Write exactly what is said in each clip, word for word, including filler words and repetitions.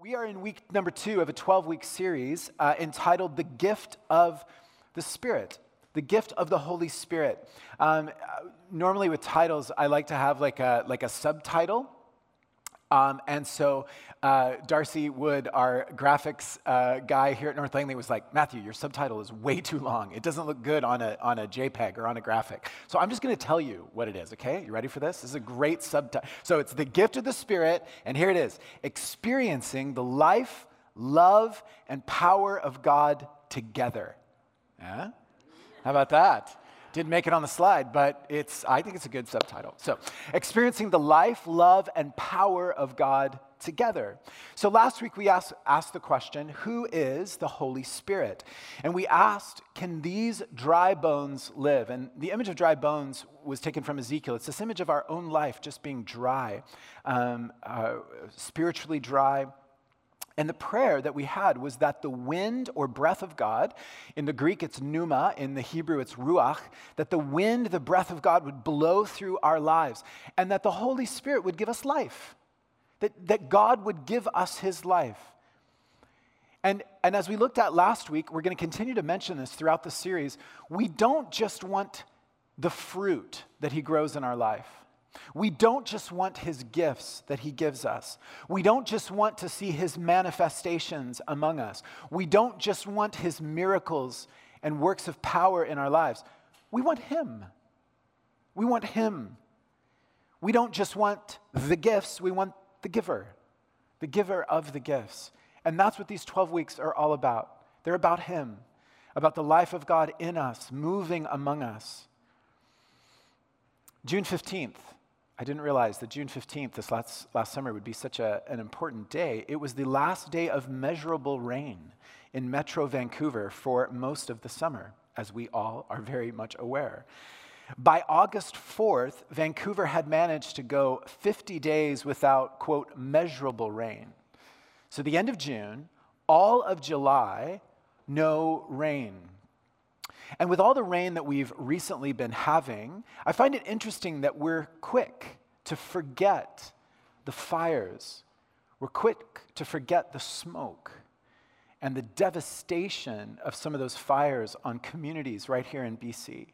We are in week number two of a twelve-week series uh, entitled The Gift of the Spirit, the gift of the Holy Spirit. Um, normally with titles, I like to have like a, like a subtitle. Um, and so uh, Darcy Wood, our graphics uh, guy here at North Langley, was like, Matthew, your subtitle is way too long. It doesn't look good on a on a JPEG or on a graphic. So I'm just going to tell you what it is, okay? You ready for this? This is a great subtitle. So it's the gift of the Spirit, and here it is. Experiencing the life, love, and power of God together. Yeah? How about that? Didn't make it on the slide, but it's I think it's a good subtitle. So, experiencing the life, love, and power of God together. So last week we asked, asked the question, who is the Holy Spirit? And we asked, can these dry bones live? And the image of dry bones was taken from Ezekiel. It's this image of our own life just being dry, um, uh, spiritually dry. And the prayer that we had was that the wind or breath of God, in the Greek it's pneuma, in the Hebrew it's ruach, that the wind, the breath of God would blow through our lives, and that the Holy Spirit would give us life, that, that God would give us his life. And, and as we looked at last week, we're going to continue to mention this throughout the series, we don't just want the fruit that he grows in our life. We don't just want his gifts that he gives us. We don't just want to see his manifestations among us. We don't just want his miracles and works of power in our lives. We want him. We want him. We don't just want the gifts, we want the giver, the giver of the gifts. And that's what these twelve weeks are all about. They're about him, about the life of God in us, moving among us. June fifteenth. I didn't realize that June fifteenth, this last, last summer, would be such a, an important day. It was the last day of measurable rain in Metro Vancouver for most of the summer, as we all are very much aware. By August fourth, Vancouver had managed to go fifty days without, quote, measurable rain. So the end of June, all of July, no rain. And with all the rain that we've recently been having, I find it interesting that we're quick to forget the fires. We're quick to forget the smoke and the devastation of some of those fires on communities right here in B C.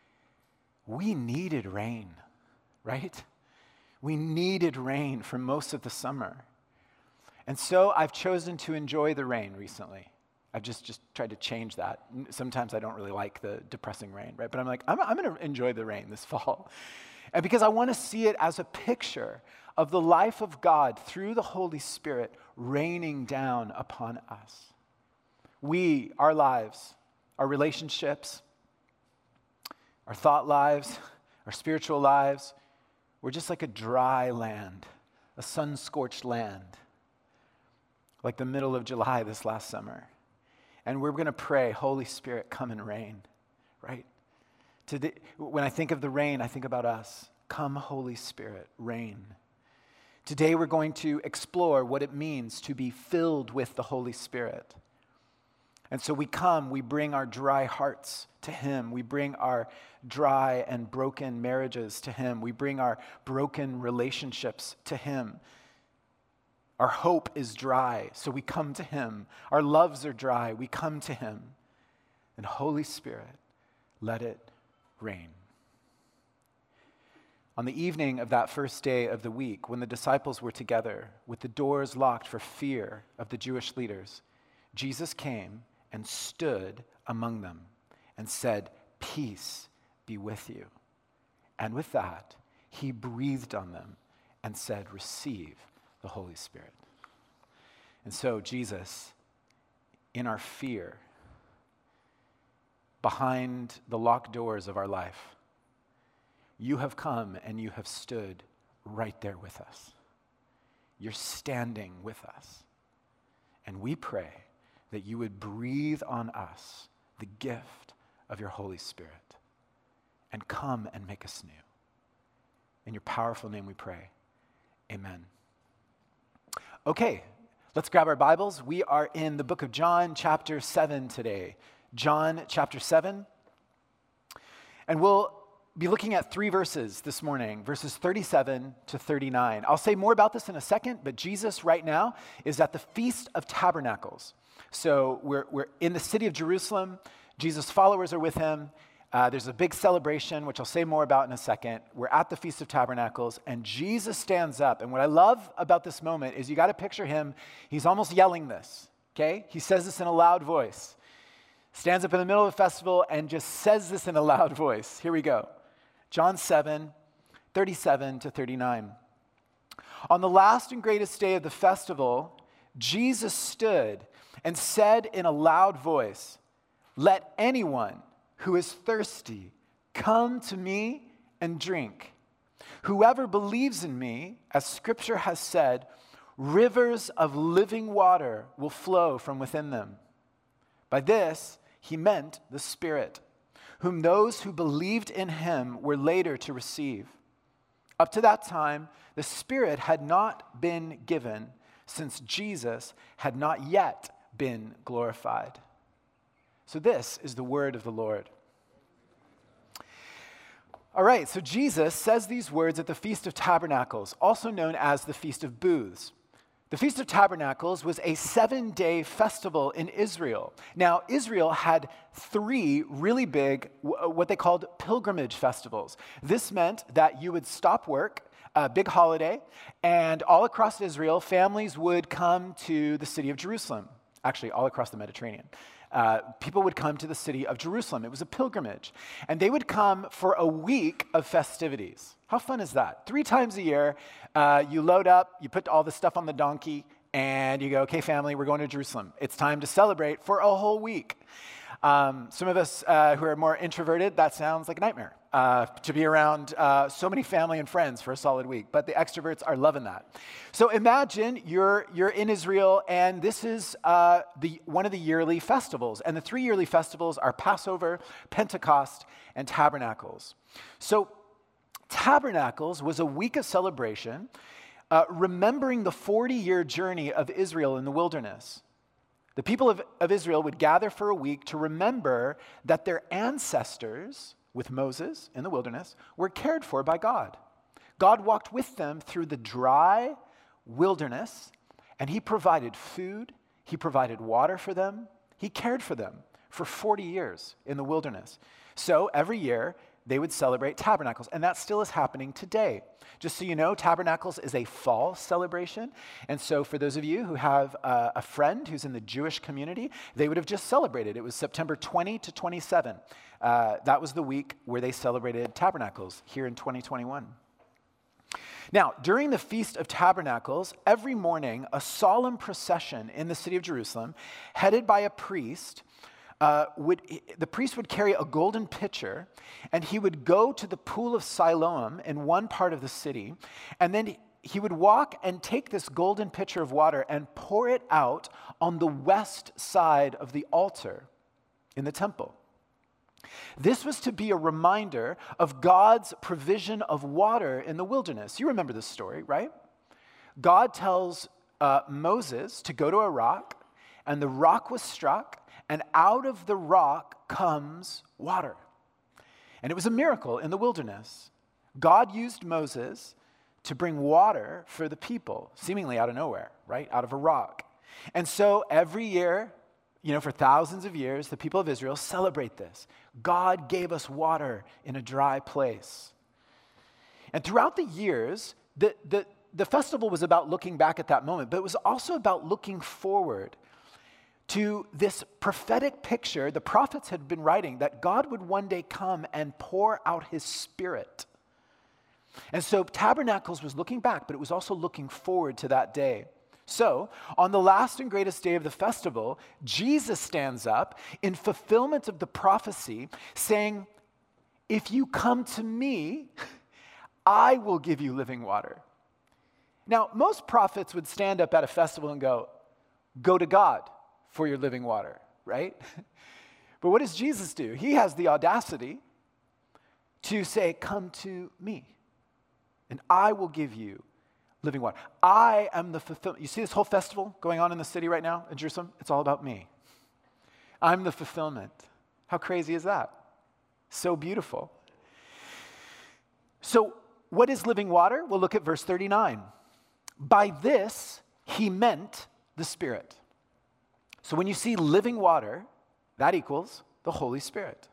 We needed rain, right? We needed rain for most of the summer. And so I've chosen to enjoy the rain recently. I've just, just tried to change that. Sometimes I don't really like the depressing rain, right? But I'm like, I'm, I'm going to enjoy the rain this fall. And because I want to see it as a picture of the life of God through the Holy Spirit raining down upon us. We, our lives, our relationships, our thought lives, our spiritual lives, we're just like a dry land, a sun-scorched land, like the middle of July this last summer. And we're going to pray, Holy Spirit, come and reign, right? Today, when I think of the rain, I think about us. Come, Holy Spirit, reign. Today we're going to explore what it means to be filled with the Holy Spirit. And so we come, we bring our dry hearts to him. We bring our dry and broken marriages to him. We bring our broken relationships to him. Our hope is dry, so we come to him. Our loves are dry, we come to him. And Holy Spirit, let it rain. On the evening of that first day of the week, when the disciples were together with the doors locked for fear of the Jewish leaders, Jesus came and stood among them and said, "Peace be with you." And with that, he breathed on them and said, "Receive the Holy Spirit." And so Jesus, in our fear, behind the locked doors of our life, you have come and you have stood right there with us. You're standing with us. And we pray that you would breathe on us the gift of your Holy Spirit and come and make us new. In your powerful name we pray. Amen. Okay, let's grab our Bibles. We are in the book of John, chapter seven today. John, chapter seven. And we'll be looking at three verses this morning, verses thirty-seven to thirty-nine. I'll say more about this in a second, but Jesus right now is at the Feast of Tabernacles. So we're, we're in the city of Jerusalem. Jesus' followers are with him. Uh, there's a big celebration, which I'll say more about in a second. We're at the Feast of Tabernacles, and Jesus stands up. And what I love about this moment is you got to picture him. He's almost yelling this, okay? He says this in a loud voice. Stands up in the middle of the festival and just says this in a loud voice. Here we go. John seven, thirty-seven to thirty-nine. On the last and greatest day of the festival, Jesus stood and said in a loud voice, "Let anyone who is thirsty come to me and drink. Whoever believes in me, as Scripture has said, rivers of living water will flow from within them." By this, he meant the Spirit, whom those who believed in him were later to receive. Up to that time, the Spirit had not been given, since Jesus had not yet been glorified. So this is the word of the Lord. All right, so Jesus says these words at the Feast of Tabernacles, also known as the Feast of Booths. The Feast of Tabernacles was a seven-day festival in Israel. Now, Israel had three really big, what they called pilgrimage festivals. This meant that you would stop work, a big holiday, and all across Israel, families would come to the city of Jerusalem. Actually, all across the Mediterranean. Uh, people would come to the city of Jerusalem. It was a pilgrimage. And they would come for a week of festivities. How fun is that? Three times a year, uh, you load up, you put all the stuff on the donkey, and you go, okay, family, we're going to Jerusalem. It's time to celebrate for a whole week. Um, some of us uh, who are more introverted, that sounds like a nightmare, uh, to be around uh, so many family and friends for a solid week. But the extroverts are loving that. So imagine you're you're in Israel, and this is uh, the one of the yearly festivals. And the three yearly festivals are Passover, Pentecost, and Tabernacles. So Tabernacles was a week of celebration, uh, remembering the forty-year journey of Israel in the wilderness. The people of, of Israel would gather for a week to remember that their ancestors, with Moses in the wilderness, were cared for by God. God walked with them through the dry wilderness, and he provided food, he provided water for them, he cared for them for forty years in the wilderness. So every year, they would celebrate Tabernacles, and that still is happening today. Just so you know, Tabernacles is a fall celebration, and so for those of you who have uh, a friend who's in the Jewish community, they would have just celebrated. It was September twentieth to twenty-seventh. Uh, that was the week where they celebrated Tabernacles here in twenty twenty-one. Now, during the Feast of Tabernacles, every morning, a solemn procession in the city of Jerusalem, headed by a priest, Uh, would, the priest would carry a golden pitcher, and he would go to the pool of Siloam in one part of the city, and then he would walk and take this golden pitcher of water and pour it out on the west side of the altar in the temple. This was to be a reminder of God's provision of water in the wilderness. You remember this story, right? God tells uh, Moses to go to a rock, and the rock was struck, and out of the rock comes water. And it was a miracle in the wilderness. God used Moses to bring water for the people, seemingly out of nowhere, right? Out of a rock. And so every year, you know, for thousands of years, the people of Israel celebrate this. God gave us water in a dry place. And throughout the years, the, the, the festival was about looking back at that moment, but it was also about looking forward to this prophetic picture the prophets had been writing, that God would one day come and pour out his Spirit. And so Tabernacles was looking back, but it was also looking forward to that day. So, on the last and greatest day of the festival, Jesus stands up in fulfillment of the prophecy, saying, "If you come to me, I will give you living water." Now, most prophets would stand up at a festival and go, "Go to God for your living water," right? But what does Jesus do? He has the audacity to say, "Come to me, and I will give you living water." I am the fulfillment. You see this whole festival going on in the city right now in Jerusalem? It's all about me. I'm the fulfillment. How crazy is that? So beautiful. So what is living water? We'll look at verse thirty-nine. By this, he meant the Spirit. So when you see living water, that equals the Holy Spirit.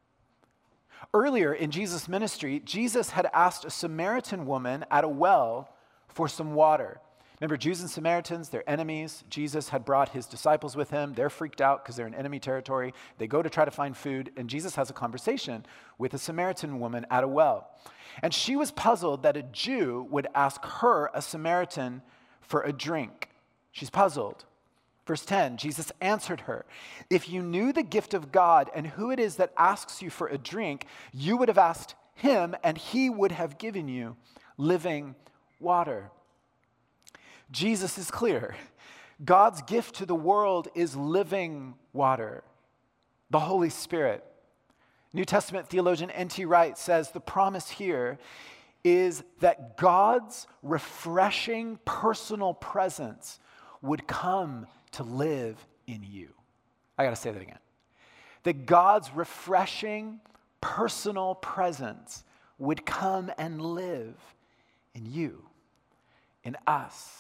Earlier in Jesus' ministry, Jesus had asked a Samaritan woman at a well for some water. Remember, Jews and Samaritans, they're enemies. Jesus had brought his disciples with him. They're freaked out because they're in enemy territory. They go to try to find food, and Jesus has a conversation with a Samaritan woman at a well. And she was puzzled that a Jew would ask her, a Samaritan, for a drink. She's puzzled. Verse ten, Jesus answered her, "If you knew the gift of God and who it is that asks you for a drink, you would have asked him, and he would have given you living water." Jesus is clear. God's gift to the world is living water, the Holy Spirit. New Testament theologian N T Wright says the promise here is that God's refreshing personal presence would come to live in you. I got to say that again. That God's refreshing personal presence would come and live in you, in us.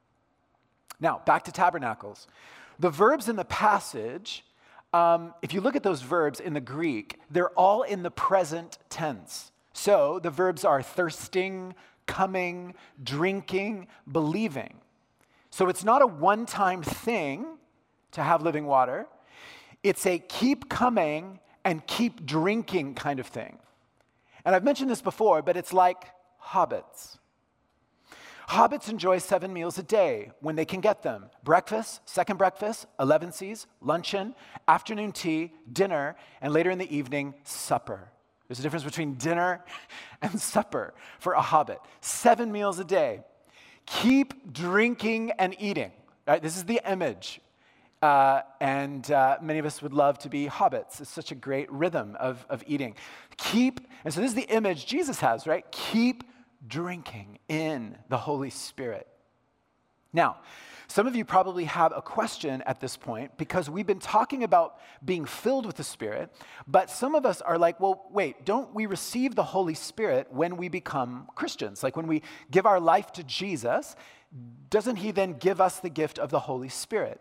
Now, back to tabernacles. The verbs in the passage, um, if you look at those verbs in the Greek, they're all in the present tense. So the verbs are thirsting, coming, drinking, believing. So it's not a one-time thing to have living water. It's a keep coming and keep drinking kind of thing. And I've mentioned this before, but it's like hobbits. Hobbits enjoy seven meals a day when they can get them. Breakfast, second breakfast, elevensies, luncheon, afternoon tea, dinner, and later in the evening, supper. There's a difference between dinner and supper for a hobbit. Seven meals a day. Keep drinking and eating. Right? This is the image. Uh, and uh, many of us would love to be hobbits. It's such a great rhythm of, of eating. Keep, and so this is the image Jesus has, right? Keep drinking in the Holy Spirit. Now, some of you probably have a question at this point because we've been talking about being filled with the Spirit, but some of us are like, well, wait, don't we receive the Holy Spirit when we become Christians? Like when we give our life to Jesus, doesn't he then give us the gift of the Holy Spirit?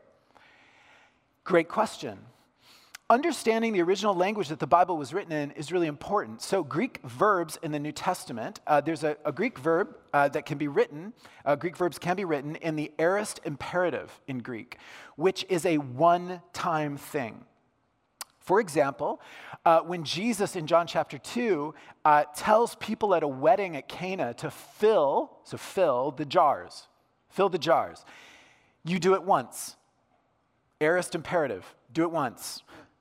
Great question. Understanding the original language that the Bible was written in is really important. So Greek verbs in the New Testament, uh, there's a, a Greek verb uh, that can be written, uh, Greek verbs can be written in the aorist imperative in Greek, which is a one-time thing. For example, uh, when Jesus in John chapter two uh, tells people at a wedding at Cana to fill, so fill the jars, fill the jars, you do it once. Aorist imperative, do it once.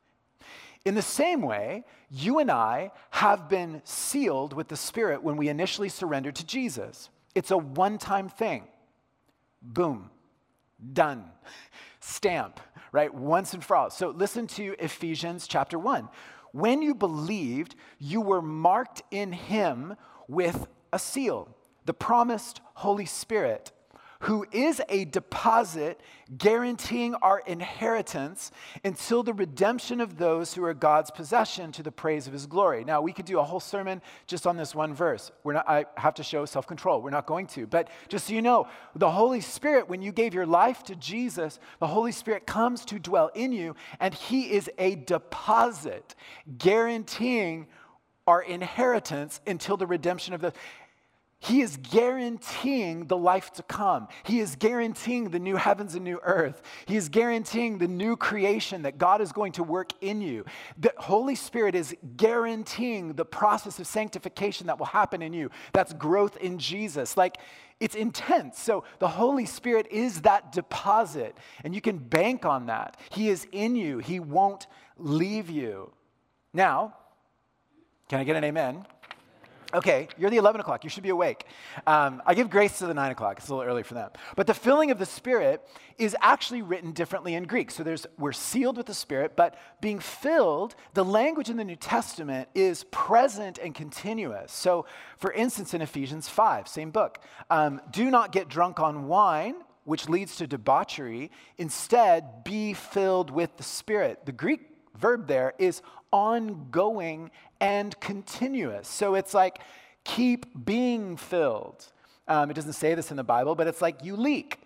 In the same way, you and I have been sealed with the Spirit when we initially surrendered to Jesus. It's a one-time thing. Boom. Done. Stamp, right? Once and for all. So listen to Ephesians chapter one. When you believed, you were marked in him with a seal, the promised Holy Spirit, who is a deposit guaranteeing our inheritance until the redemption of those who are God's possession to the praise of his glory. Now, we could do a whole sermon just on this one verse. We're not, I have to show self-control. We're not going to. But just so you know, the Holy Spirit, when you gave your life to Jesus, the Holy Spirit comes to dwell in you, and he is a deposit guaranteeing our inheritance until the redemption of the... He is guaranteeing the life to come. He is guaranteeing the new heavens and new earth. He is guaranteeing the new creation that God is going to work in you. The Holy Spirit is guaranteeing the process of sanctification that will happen in you. That's growth in Jesus. Like, it's intense. So the Holy Spirit is that deposit, and you can bank on that. He is in you. He won't leave you. Now, can I get an amen? Okay, you're the eleven o'clock. You should be awake. Um, I give grace to the nine o'clock. It's a little early for them. But the filling of the Spirit is actually written differently in Greek. So there's we're sealed with the Spirit, but being filled, the language in the New Testament is present and continuous. So, for instance, in Ephesians five, same book, um, do not get drunk on wine, which leads to debauchery. Instead, be filled with the Spirit. The Greek verb there is ongoing and continuous. So it's like, keep being filled. Um, it doesn't say this in the Bible, but it's like you leak.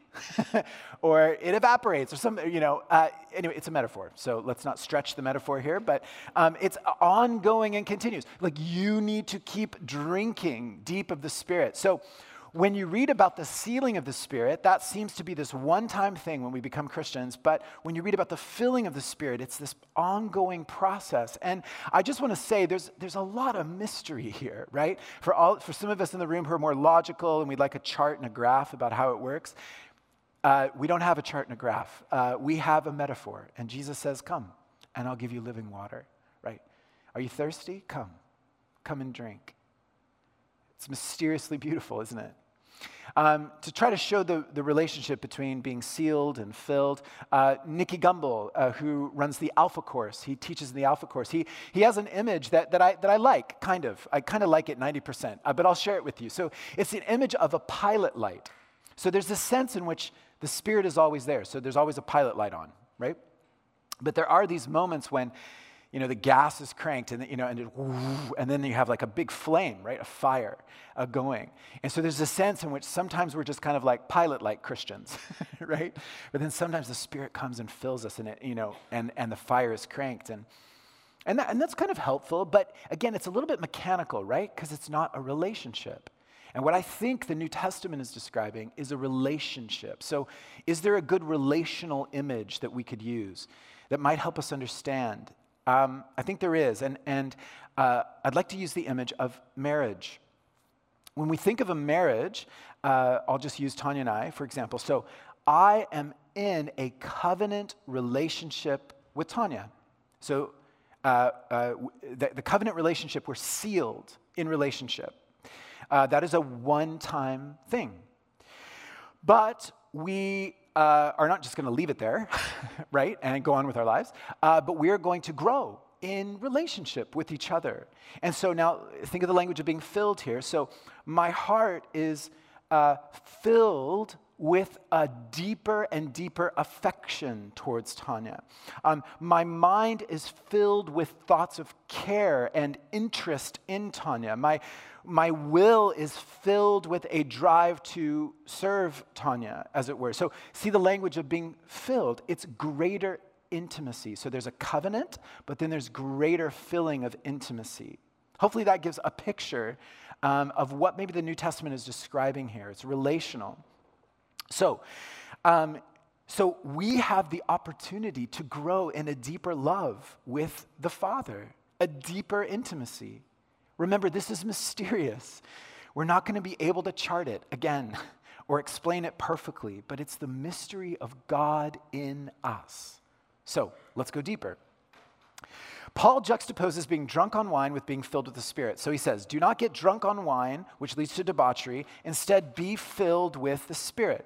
Or it evaporates, or something, you know. Uh, anyway, it's a metaphor, so let's not stretch the metaphor here, but um, it's ongoing and continues. Like, you need to keep drinking deep of the Spirit. So when you read about the sealing of the Spirit, that seems to be this one-time thing when we become Christians, but when you read about the filling of the Spirit, it's this ongoing process. And I just want to say there's there's a lot of mystery here, right? For all for some of us in the room who are more logical and we'd like a chart and a graph about how it works, Uh, we don't have a chart and a graph. Uh, we have a metaphor. And Jesus says, come, and I'll give you living water, right? Are you thirsty? Come. Come and drink. It's mysteriously beautiful, isn't it? Um, to try to show the, the relationship between being sealed and filled, uh, Nicky Gumbel, uh, who runs the Alpha Course, he teaches in the Alpha Course, he, he has an image that, that, I, that I like, kind of. I kind of like it ninety percent, uh, but I'll share it with you. So it's an image of a pilot light. So there's this sense in which the Spirit is always there. So there's always a pilot light on, right? But there are these moments when, you know, the gas is cranked and, you know, and, it, and then you have like a big flame, right? A fire uh, going. And so there's a sense in which sometimes we're just kind of like pilot light Christians, right? But then sometimes the Spirit comes and fills us in it, you know, and, and the fire is cranked. And, and, that, and that's kind of helpful. But again, it's a little bit mechanical, right? Because it's not a relationship. And what I think the New Testament is describing is a relationship. So is there a good relational image that we could use that might help us understand? Um, I think there is. And, and uh, I'd like to use the image of marriage. When we think of a marriage, uh, I'll just use Tanya and I, for example. So I am in a covenant relationship with Tanya. So uh, uh, the, the covenant relationship, we're sealed in relationship. Uh, that is a one-time thing. But we uh, are not just going to leave it there, right, and go on with our lives, uh, but we are going to grow in relationship with each other. And so now think of the language of being filled here. So my heart is uh, filled with a deeper and deeper affection towards Tanya. Um, my mind is filled with thoughts of care and interest in Tanya. My, my will is filled with a drive to serve Tanya, as it were. So see the language of being filled. It's greater intimacy. So there's a covenant, but then there's greater filling of intimacy. Hopefully that gives a picture um, of what maybe the New Testament is describing here. It's relational. So, um, so we have the opportunity to grow in a deeper love with the Father, a deeper intimacy. Remember, this is mysterious. We're not going to be able to chart it again or explain it perfectly, but it's the mystery of God in us. So, let's go deeper. Paul juxtaposes being drunk on wine with being filled with the Spirit. So he says, do not get drunk on wine, which leads to debauchery. Instead, be filled with the Spirit.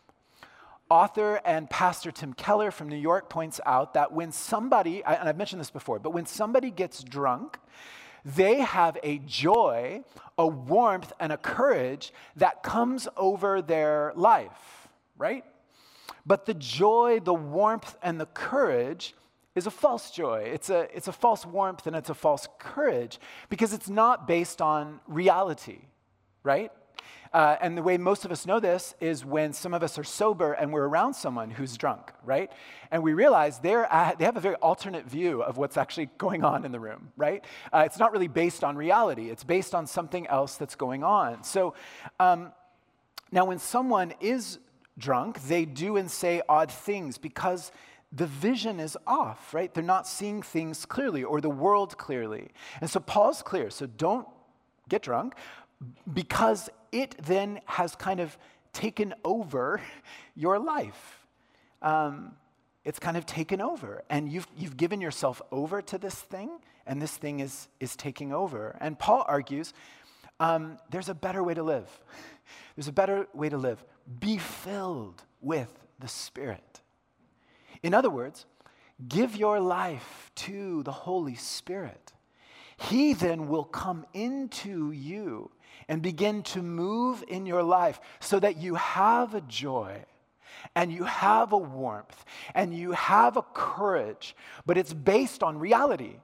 Author and pastor Tim Keller from New York points out that when somebody, and I've mentioned this before, but when somebody gets drunk, they have a joy, a warmth, and a courage that comes over their life, right? But the joy, the warmth, and the courage is a false joy. It's a, it's a false warmth and it's a false courage because it's not based on reality, right? Uh, and the way most of us know this is when some of us are sober and we're around someone who's drunk, right? And we realize they're at, they have a very alternate view of what's actually going on in the room, right? Uh, it's not really based on reality. It's based on something else that's going on. So um, now when someone is drunk, they do and say odd things because the vision is off, right? They're not seeing things clearly or the world clearly. And so Paul's clear. So don't get drunk because it then has kind of taken over your life. Um, it's kind of taken over. And you've, you've given yourself over to this thing, and this thing is, is taking over. And Paul argues um, there's a better way to live. There's a better way to live. Be filled with the Spirit. In other words, give your life to the Holy Spirit. He then will come into you and begin to move in your life so that you have a joy and you have a warmth and you have a courage, but it's based on reality.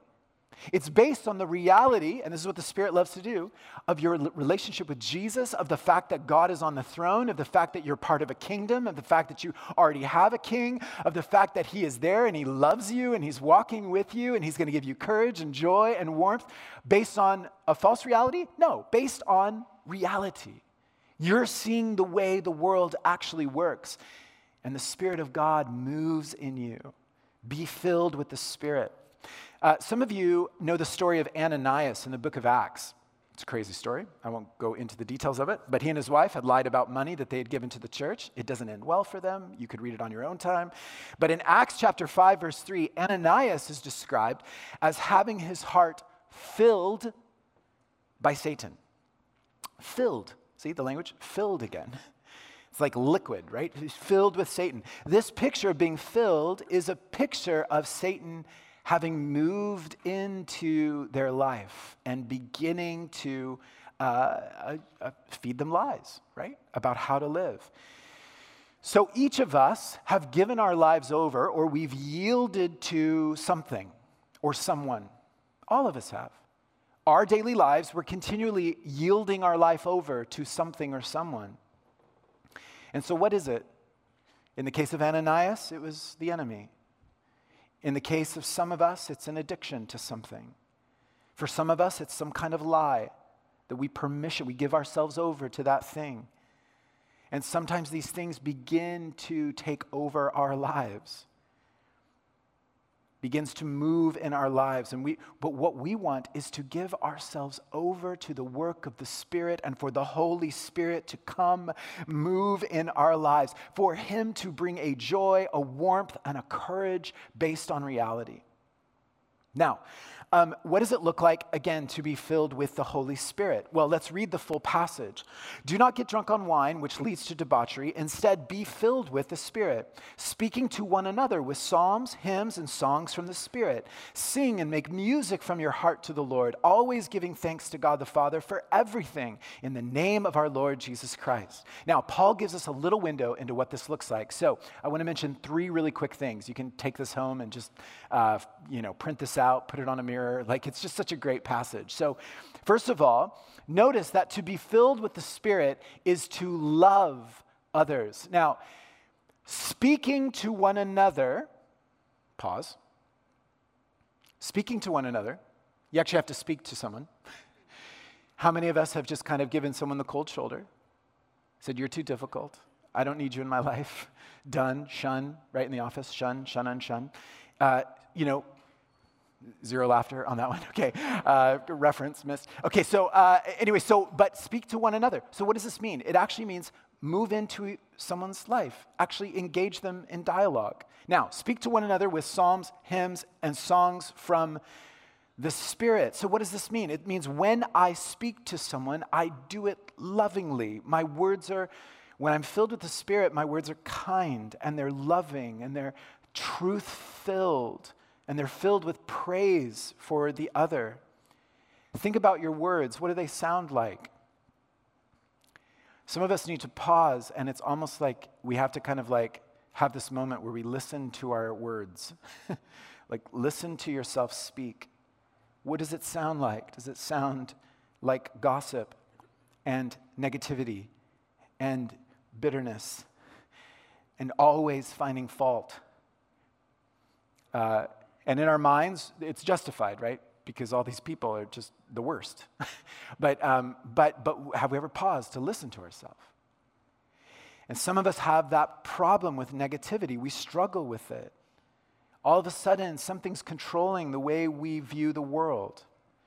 It's based on the reality, and this is what the Spirit loves to do, of your relationship with Jesus, of the fact that God is on the throne, of the fact that you're part of a kingdom, of the fact that you already have a king, of the fact that he is there and he loves you and he's walking with you and he's going to give you courage and joy and warmth. Based on a false reality? No, based on reality. You're seeing the way the world actually works, and the Spirit of God moves in you. Be filled with the Spirit. Uh, some of you know the story of Ananias in the book of Acts. It's a crazy story. I won't go into the details of it. But he and his wife had lied about money that they had given to the church. It doesn't end well for them. You could read it on your own time. But in Acts chapter five, verse three, Ananias is described as having his heart filled by Satan. Filled. See the language? Filled again. It's like liquid, right? He's filled with Satan. This picture of being filled is a picture of Satan having moved into their life and beginning to uh, uh, uh, feed them lies, right, about how to live. So each of us have given our lives over, or we've yielded to something or someone. All of us have. Our daily lives, we're continually yielding our life over to something or someone. And so what is it? In the case of Ananias, it was the enemy. In the case of some of us, it's an addiction to something. For some of us, it's some kind of lie that we permission, we give ourselves over to that thing. And sometimes these things begin to take over our lives, begins to move in our lives. And we, but what we want is to give ourselves over to the work of the Spirit and for the Holy Spirit to come move in our lives, for him to bring a joy, a warmth, and a courage based on reality. Now, um, what does it look like, again, to be filled with the Holy Spirit? Well, let's read the full passage. Do not get drunk on wine, which leads to debauchery. Instead, be filled with the Spirit, speaking to one another with psalms, hymns, and songs from the Spirit. Sing and make music from your heart to the Lord, always giving thanks to God the Father for everything in the name of our Lord Jesus Christ. Now, Paul gives us a little window into what this looks like. So I want to mention three really quick things. You can take this home and just, uh, you know, print this out, put it on a mirror. Like, it's just such a great passage. So, first of all, notice that to be filled with the Spirit is to love others. Now, speaking to one another, pause. Speaking to one another, you actually have to speak to someone. How many of us have just kind of given someone the cold shoulder? Said, you're too difficult. I don't need you in my life. Done, shun, right in the office, shun, shun, unshun. Uh, you know, Zero laughter on that one. Okay, uh, reference missed. Okay, so uh, anyway, so, but speak to one another. So what does this mean? It actually means move into someone's life. Actually engage them in dialogue. Now, speak to one another with psalms, hymns, and songs from the Spirit. So what does this mean? It means when I speak to someone, I do it lovingly. My words are, when I'm filled with the Spirit, my words are kind, and they're loving, and they're truth-filled. And they're filled with praise for the other. Think about your words. What do they sound like? Some of us need to pause, and it's almost like we have to kind of like have this moment where we listen to our words. Like, listen to yourself speak. What does it sound like? Does it sound like gossip and negativity and bitterness and always finding fault? Uh, And in our minds, it's justified, right? Because all these people are just the worst. but, um, but, but have we ever paused to listen to ourselves? And some of us have that problem with negativity. We struggle with it. All of a sudden, something's controlling the way we view the world.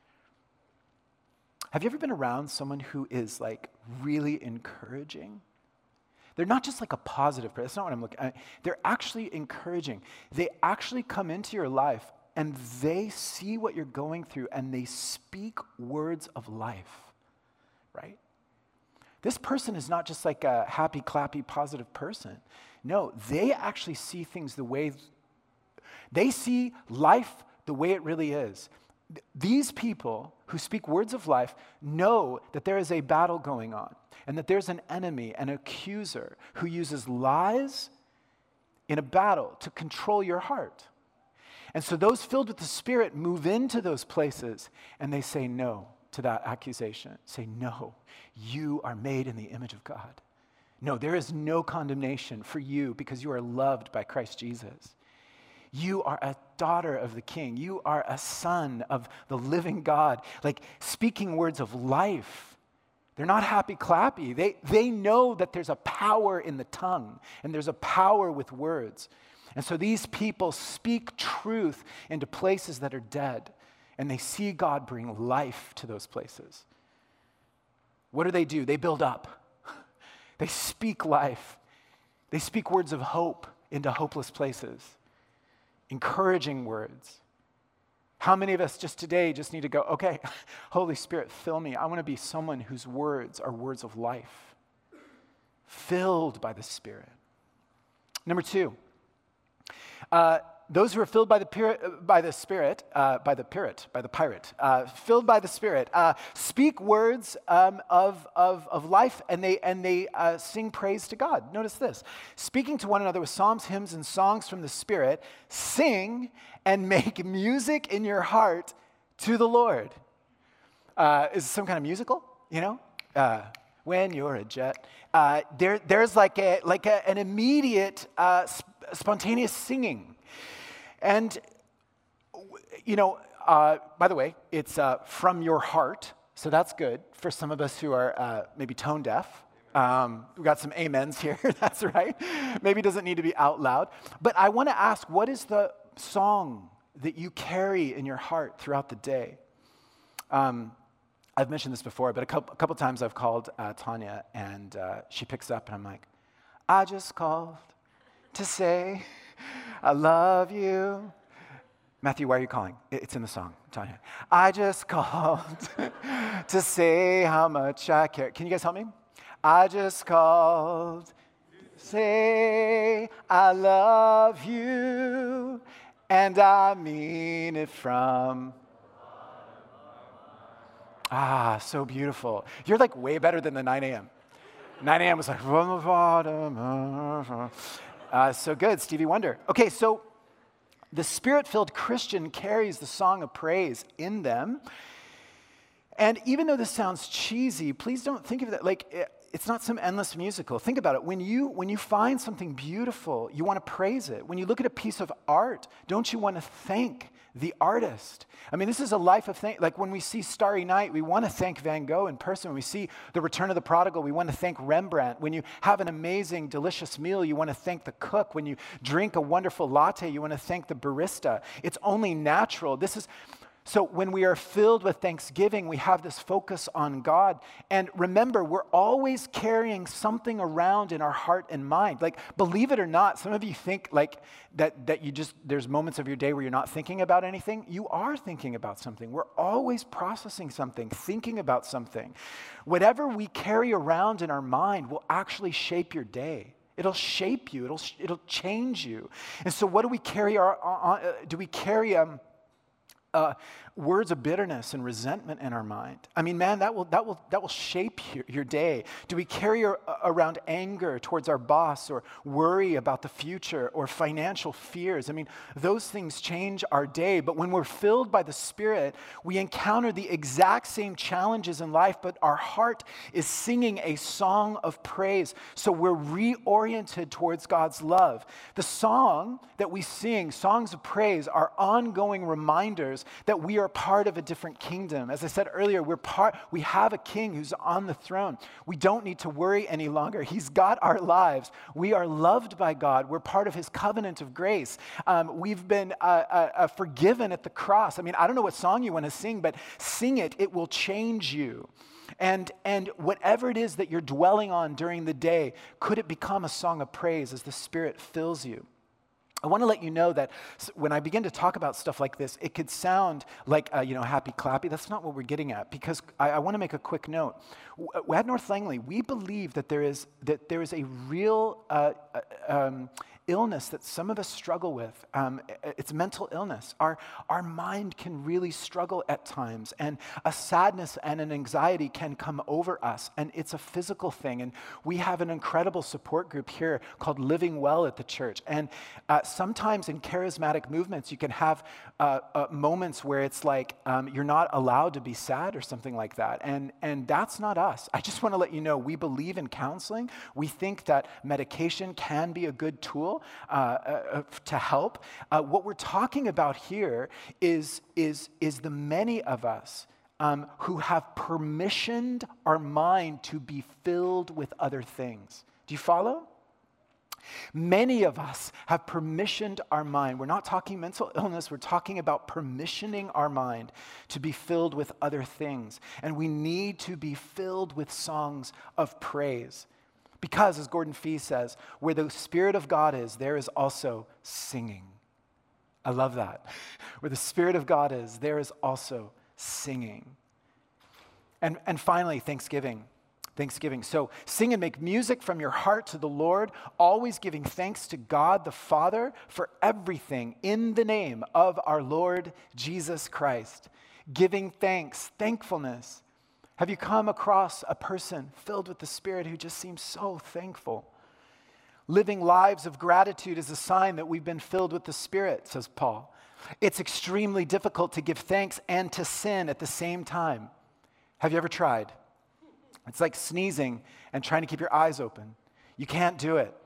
Have you ever been around someone who is like really encouraging? They're not just like a positive person. That's not what I'm looking at. They're actually encouraging. They actually come into your life and they see what you're going through and they speak words of life, right? This person is not just like a happy, clappy, positive person. No, they actually see things the way, they see life the way it really is. These people who speak words of life know that there is a battle going on and that there's an enemy, an accuser who uses lies in a battle to control your heart. And so those filled with the Spirit move into those places and they say no to that accusation. Say, no, you are made in the image of God. No, there is no condemnation for you because you are loved by Christ Jesus. You are a daughter of the King. You are a son of the living God, like speaking words of life. They're not happy clappy. They, they know that there's a power in the tongue and there's a power with words. And so these people speak truth into places that are dead, and they see God bring life to those places. What do they do? They build up. They speak life. They speak words of hope into hopeless places. Encouraging words. How many of us just today just need to go, okay, Holy Spirit, fill me. I want to be someone whose words are words of life, filled by the Spirit. Number two, uh, those who are filled by the, pir- by the Spirit, uh, by the pirate, by the pirate, uh, filled by the Spirit, uh, speak words um, of, of, of life, and they, and they uh, sing praise to God. Notice this. Speaking to one another with psalms, hymns, and songs from the Spirit, sing and make music in your heart to the Lord. Uh, is it some kind of musical, you know? Uh, when you're a jet. Uh, there, there's like, a, like a, an immediate uh, sp- spontaneous singing. And, you know, uh, by the way, it's uh, from your heart, so that's good for some of us who are uh, maybe tone deaf. Um, we got some amens here, that's right. Maybe it doesn't need to be out loud. But I want to ask, what is the song that you carry in your heart throughout the day? Um, I've mentioned this before, but a couple, a couple times I've called uh, Tanya, and uh, she picks up, and I'm like, I just called to say I love you. Matthew, why are you calling? It's in the song, Tanya. I just called to say how much I care. Can you guys help me? I just called to say I love you, and I mean it from... Ah, so beautiful. You're like way better than the nine a.m. nine a.m. was like, from the bottom. Uh, so good, Stevie Wonder. Okay, so the Spirit-filled Christian carries the song of praise in them. And even though this sounds cheesy, please don't think of it like it, it's not some endless musical. Think about it. When you, when you find something beautiful, you want to praise it. When you look at a piece of art, don't you want to thank the artist? I mean, this is a life of thank. Like when we see Starry Night, we want to thank Van Gogh in person. When we see The Return of the Prodigal, we want to thank Rembrandt. When you have an amazing, delicious meal, you want to thank the cook. When you drink a wonderful latte, you want to thank the barista. It's only natural. This is... So when we are filled with thanksgiving, we have this focus on God. And remember, we're always carrying something around in our heart and mind. Like, believe it or not, some of you think like that, that you just, there's moments of your day where you're not thinking about anything. You are thinking about something. We're always processing something, thinking about something. Whatever we carry around in our mind will actually shape your day. It'll shape you. It'll, it'll change you. And so what do we carry? Our, uh, do we carry... Um, Uh, words of bitterness and resentment in our mind? I mean, man, that will that will that will shape your, your day. Do we carry our, uh, around anger towards our boss, or worry about the future, or financial fears? I mean, those things change our day. But when we're filled by the Spirit, we encounter the exact same challenges in life, but our heart is singing a song of praise. So we're reoriented towards God's love. The song that we sing, songs of praise, are ongoing reminders that we are part of a different kingdom. As I said earlier, we're part, we have a king who's on the throne. We don't need to worry any longer. He's got our lives. We are loved by God. We're part of his covenant of grace. Um, we've been uh, uh, uh, forgiven at the cross. I mean, I don't know what song you want to sing, but sing it. It will change you. And, and whatever it is that you're dwelling on during the day, could it become a song of praise as the Spirit fills you? I want to let you know that when I begin to talk about stuff like this, it could sound like, uh, you know, happy clappy. That's not what we're getting at, because I, I want to make a quick note. At North Langley, we believe that there is that there is a real uh, um, illness that some of us struggle with. Um, it's mental illness. Our, our mind can really struggle at times, and a sadness and an anxiety can come over us, and it's a physical thing. And we have an incredible support group here called Living Well at the church. And uh, sometimes in charismatic movements, you can have uh, uh, moments where it's like um, you're not allowed to be sad or something like that. And, and that's not us. I just want to let you know, we believe in counseling. We think that medication can be a good tool Uh, uh, to help. Uh, what we're talking about here is, is, is the many of us um, who have permissioned our mind to be filled with other things. Do you follow? Many of us have permissioned our mind. We're not talking mental illness. We're talking about permissioning our mind to be filled with other things. And we need to be filled with songs of praise. Because, as Gordon Fee says, where the Spirit of God is, there is also singing. I love that. Where the Spirit of God is, there is also singing. And, and finally, thanksgiving. Thanksgiving. So sing and make music from your heart to the Lord, always giving thanks to God the Father for everything in the name of our Lord Jesus Christ. Giving thanks, thankfulness. Have you come across a person filled with the Spirit who just seems so thankful? Living lives of gratitude is a sign that we've been filled with the Spirit, says Paul. It's extremely difficult to give thanks and to sin at the same time. Have you ever tried? It's like sneezing and trying to keep your eyes open. You can't do it.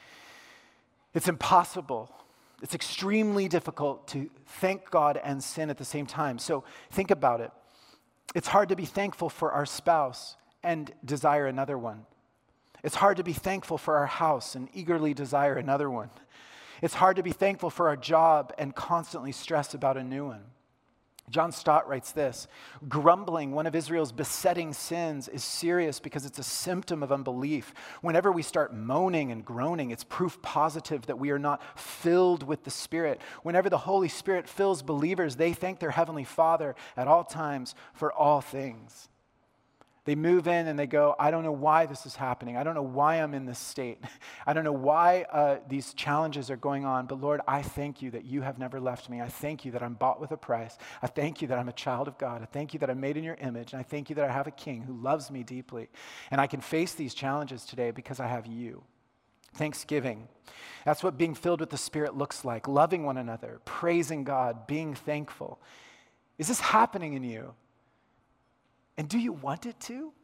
It's impossible. It's extremely difficult to thank God and sin at the same time. So think about it. It's hard to be thankful for our spouse and desire another one. It's hard to be thankful for our house and eagerly desire another one. It's hard to be thankful for our job and constantly stress about a new one. John Stott writes this: grumbling, one of Israel's besetting sins, is serious because it's a symptom of unbelief. Whenever we start moaning and groaning, it's proof positive that we are not filled with the Spirit. Whenever the Holy Spirit fills believers, they thank their Heavenly Father at all times for all things. They move in and they go, I don't know why this is happening. I don't know why I'm in this state. I don't know why uh, these challenges are going on. But Lord, I thank you that you have never left me. I thank you that I'm bought with a price. I thank you that I'm a child of God. I thank you that I'm made in your image. And I thank you that I have a King who loves me deeply. And I can face these challenges today because I have you. Thanksgiving. That's what being filled with the Spirit looks like. Loving one another, praising God, being thankful. Is this happening in you? And do you want it to?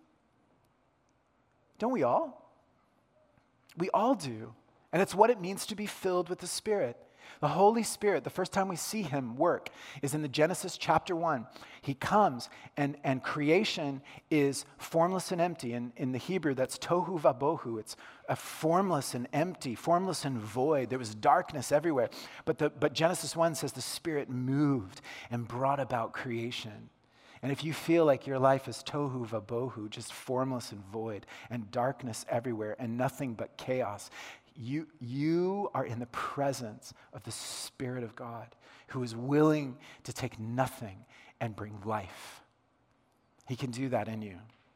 Don't we all? We all do. And it's what it means to be filled with the Spirit. The Holy Spirit, the first time we see him work is in the Genesis chapter one. He comes and, and creation is formless and empty. And in the Hebrew, that's tohu vabohu. It's a formless and empty, formless and void. There was darkness everywhere. But, the, but Genesis one says the Spirit moved and brought about creation. And if you feel like your life is tohu vabohu, just formless and void, and darkness everywhere, and nothing but chaos, you, you are in the presence of the Spirit of God, who is willing to take nothing and bring life. He can do that in you.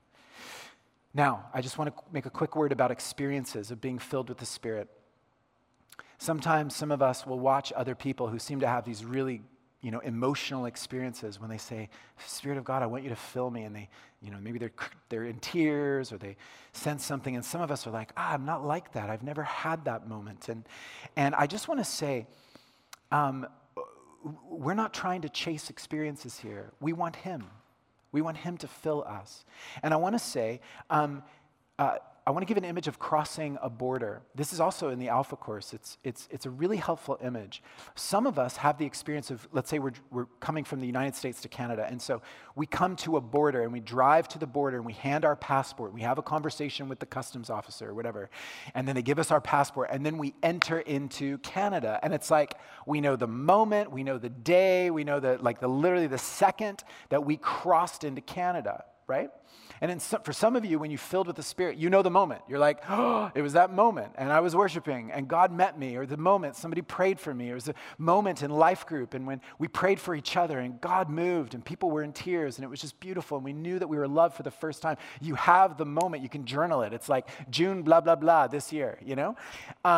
Now, I just want to make a quick word about experiences of being filled with the Spirit. Sometimes some of us will watch other people who seem to have these really you know, emotional experiences when they say, Spirit of God, I want you to fill me. And they, you know, maybe they're, they're in tears or they sense something. And some of us are like, ah, I'm not like that. I've never had that moment. And, and I just want to say, um, we're not trying to chase experiences here. We want him. We want him to fill us. And I want to say, um, uh, I want to give an image of crossing a border. This is also in the Alpha course. It's, it's, it's a really helpful image. Some of us have the experience of, let's say we're, we're coming from the United States to Canada, and so we come to a border, and we drive to the border, and we hand our passport. We have a conversation with the customs officer or whatever, and then they give us our passport, and then we enter into Canada. And it's like we know the moment, we know the day, we know the, like the literally the second that we crossed into Canada, right? And in some, for some of you, when you filled with the Spirit, you know the moment. You're like, oh, it was that moment, and I was worshiping, and God met me, or the moment somebody prayed for me, or it was a moment in life group, and when we prayed for each other, and God moved, and people were in tears, and it was just beautiful, and we knew that we were loved for the first time. You have the moment. You can journal it. It's like June, blah, blah, blah, this year, you know? Um,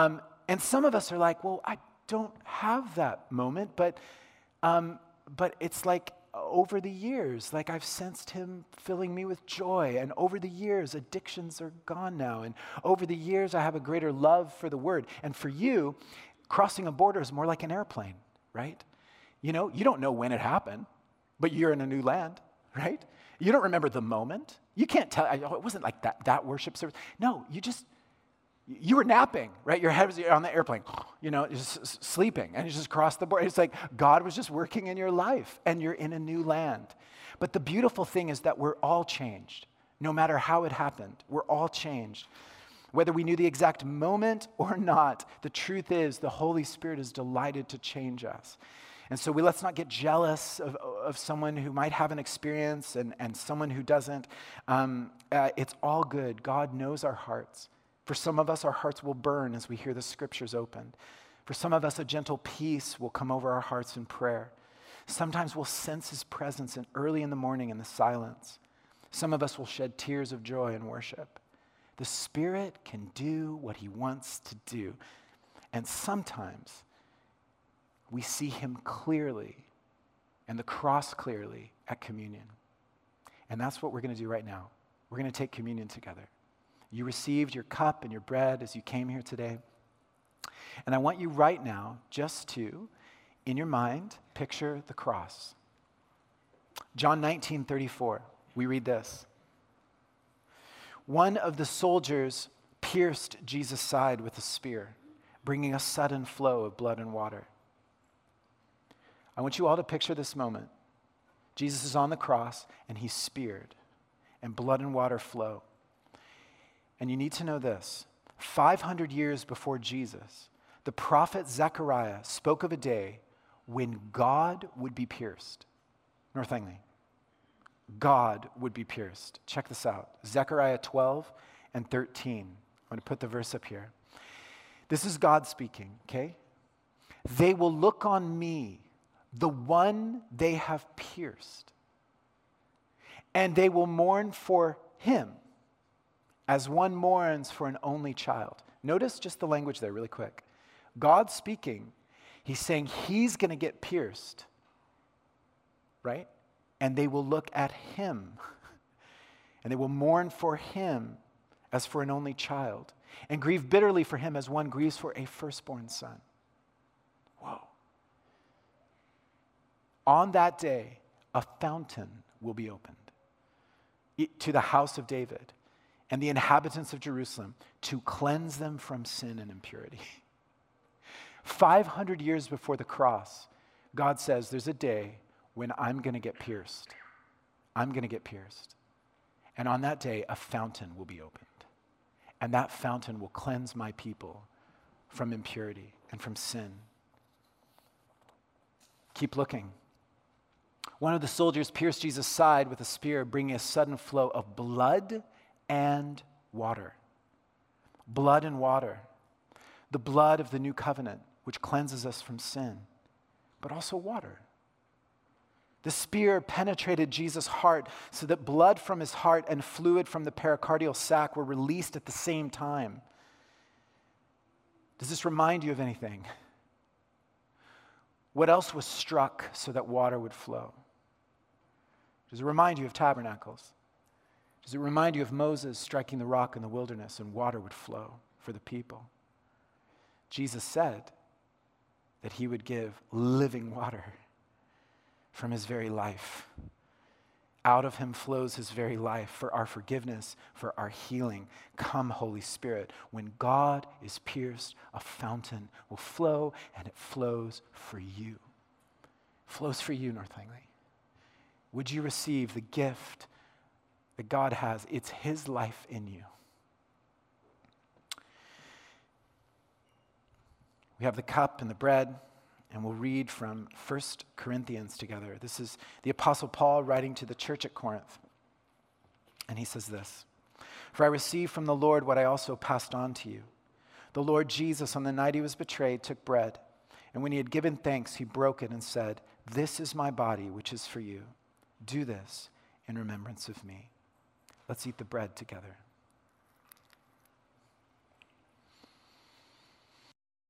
and some of us are like, well, I don't have that moment, but um, but it's like over the years, like I've sensed him filling me with joy, and over the years, addictions are gone now, and over the years, I have a greater love for the word. And for you, crossing a border is more like an airplane, right? You know, you don't know when it happened, but you're in a new land, right? You don't remember the moment. You can't tell, oh, it wasn't like that, that worship service. No, you just, you were napping, right? Your head was on the airplane, you know, just sleeping, and you just crossed the border. It's like God was just working in your life, and you're in a new land. But the beautiful thing is that we're all changed. No matter how it happened, we're all changed. Whether we knew the exact moment or not, the truth is the Holy Spirit is delighted to change us. And so we let's not get jealous of, of someone who might have an experience and, and someone who doesn't. Um, uh, it's all good. God knows our hearts. For some of us, our hearts will burn as we hear the scriptures opened. For some of us, a gentle peace will come over our hearts in prayer. Sometimes we'll sense his presence in early in the morning in the silence. Some of us will shed tears of joy in worship. The Spirit can do what he wants to do. And sometimes we see him clearly and the cross clearly at communion. And that's what we're going to do right now. We're going to take communion together. You received your cup and your bread as you came here today. And I want you right now just to, in your mind, picture the cross. John nineteen thirty-four, we read this. One of the soldiers pierced Jesus' side with a spear, bringing a sudden flow of blood and water. I want you all to picture this moment. Jesus is on the cross, and he's speared, and blood and water flow. And you need to know this. five hundred years before Jesus, the prophet Zechariah spoke of a day when God would be pierced. North Langley. God would be pierced. Check this out. Zechariah twelve and thirteen. I'm going to put the verse up here. This is God speaking, okay? They will look on me, the one they have pierced, and they will mourn for him as one mourns for an only child. Notice just the language there really quick. God speaking, he's saying he's going to get pierced, right? And they will look at him, and they will mourn for him as for an only child, and grieve bitterly for him as one grieves for a firstborn son. Whoa. On that day, a fountain will be opened to the house of David and the inhabitants of Jerusalem to cleanse them from sin and impurity. five hundred years before the cross, God says there's a day when I'm going to get pierced. I'm going to get pierced. And on that day, a fountain will be opened. And that fountain will cleanse my people from impurity and from sin. Keep looking. One of the soldiers pierced Jesus' side with a spear, bringing a sudden flow of blood and water. Blood and water. The blood of the new covenant, which cleanses us from sin, but also water. The spear penetrated Jesus' heart so that blood from his heart and fluid from the pericardial sac were released at the same time. Does this remind you of anything? What else was struck so that water would flow? Does it remind you of tabernacles? Does it remind you of Moses striking the rock in the wilderness and water would flow for the people? Jesus said that he would give living water from his very life. Out of him flows his very life for our forgiveness, for our healing. Come, Holy Spirit. When God is pierced, a fountain will flow, and it flows for you. Flows for you, North Langley. Would you receive the gift that God has? It's his life in you. We have the cup and the bread, and we'll read from First Corinthians together. This is the Apostle Paul writing to the church at Corinth. And he says this, "For I received from the Lord what I also passed on to you. The Lord Jesus, on the night he was betrayed, took bread, and when he had given thanks, he broke it and said, 'This is my body, which is for you. Do this in remembrance of me.'" Let's eat the bread together.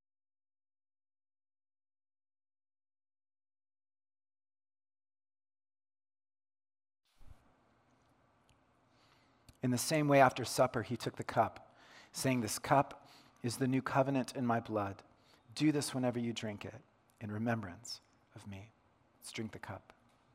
In the same way, after supper, he took the cup, saying, "This cup is the new covenant in my blood. Do this whenever you drink it, in remembrance of me." Let's drink the cup.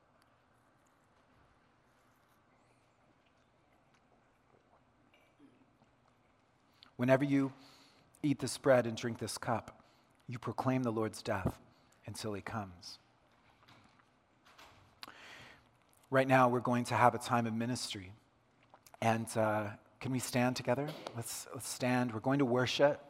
Whenever you eat this bread and drink this cup, you proclaim the Lord's death until he comes. Right now, we're going to have a time of ministry. And uh, can we stand together? Let's, let's stand. We're going to worship.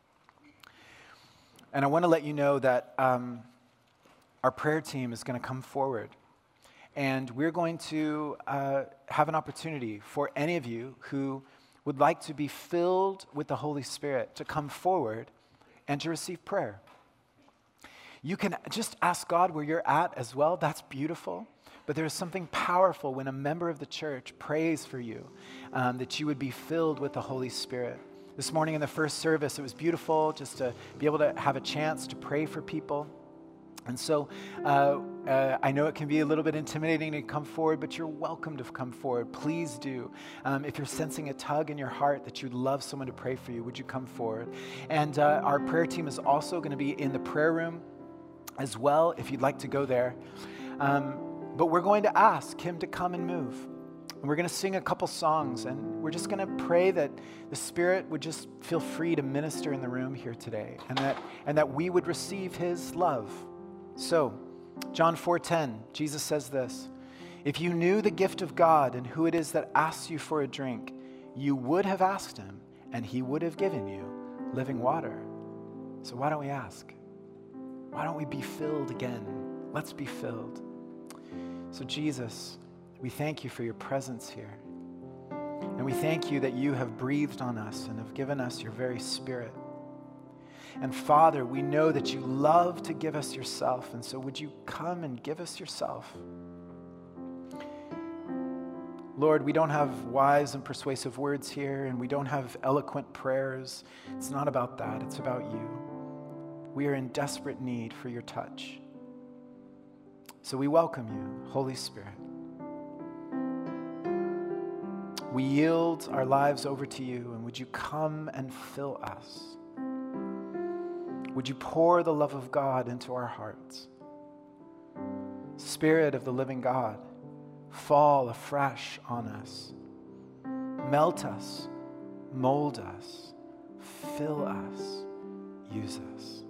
And I want to let you know that um, our prayer team is going to come forward. And we're going to uh, have an opportunity for any of you who would like to be filled with the Holy Spirit to come forward and to receive prayer. You can just ask God where you're at as well. That's beautiful. But there's something powerful when a member of the church prays for you, um, that you would be filled with the Holy Spirit. This morning in the first service, it was beautiful just to be able to have a chance to pray for people. And so uh, uh, I know it can be a little bit intimidating to come forward, but you're welcome to come forward. Please do. Um, if you're sensing a tug in your heart that you'd love someone to pray for you, would you come forward? And uh, our prayer team is also going to be in the prayer room as well, if you'd like to go there. Um, but we're going to ask him to come and move. And we're going to sing a couple songs, and we're just going to pray that the Spirit would just feel free to minister in the room here today, and that, and that we would receive his love. So, John four ten, Jesus says this, "If you knew the gift of God and who it is that asks you for a drink, you would have asked him, and he would have given you living water." So why don't we ask? Why don't we be filled again? Let's be filled. So Jesus, we thank you for your presence here. And we thank you that you have breathed on us and have given us your very Spirit. And Father, we know that you love to give us yourself, and so would you come and give us yourself? Lord, we don't have wise and persuasive words here, and we don't have eloquent prayers. It's not about that. It's about you. We are in desperate need for your touch. So we welcome you, Holy Spirit. We yield our lives over to you, and would you come and fill us? Would you pour the love of God into our hearts? Spirit of the living God, fall afresh on us. Melt us, mold us, fill us, use us.